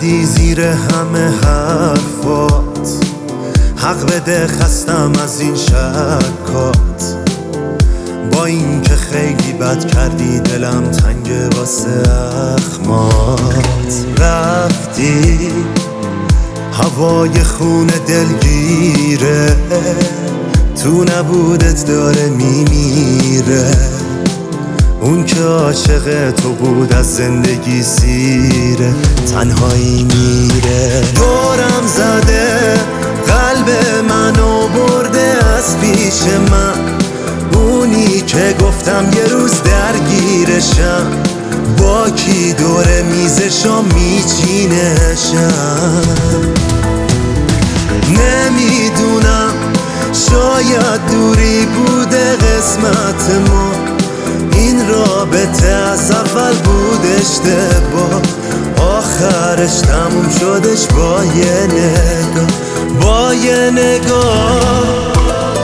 زدی زیر همه حرفات، حق بده خستم از این شکات. با این که خیلی بد کردی دلم تنگه واسه اخمات. رفتی هوای خون دلگیره، تو نبودت داره میمیره. اون که عاشق تو بود از زندگی سیره، تنهایی میره. دورم زده قلب منو برده از پیش من، اونی که گفتم یه روز درگیرشم. با کی دور میزشم میچینشم. نمیدونم شاید دوری بوده قسمت ما، این رابطه از اول بود اشتباه، آخرش تموم شدش با یه نگاه، با یه نگاه.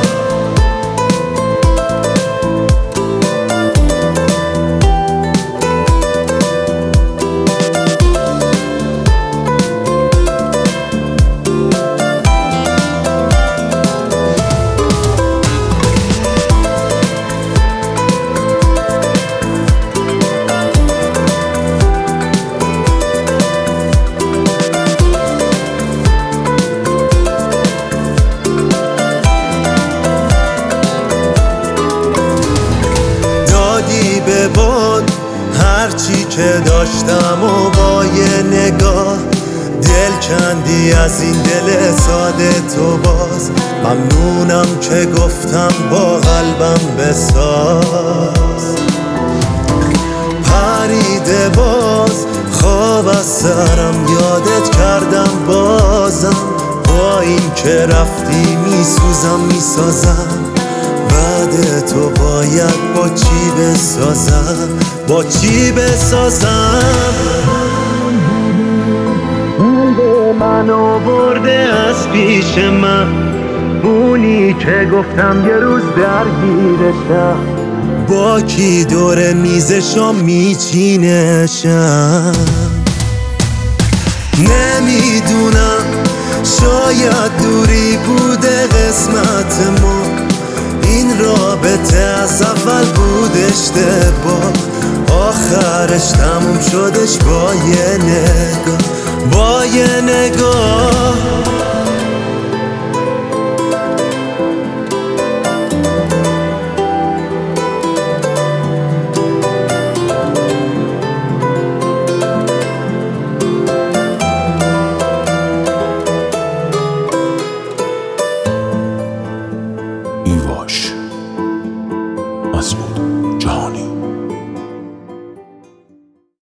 به باد هرچی که داشتم و با یه نگاه دل کندی از این دل ساده تو. باز ممنونم که گفتم با قلبم بساز. پریده باز خواب از سرم یادت کردم بازم، با این که رفتی میسوزم میسازم. بعد تو باید با چی بسازم، با چی بسازم. قلب منو برده از پیش من، اونی که گفتم یه روز درگیرشم. با کی دور میزشم میچینشم. نمیدونم شاید دوری بوده قسمت ما، این رابطه از اول بود اشتباه، آخرش تموم شدش با یه نگاه، با یه نگاه.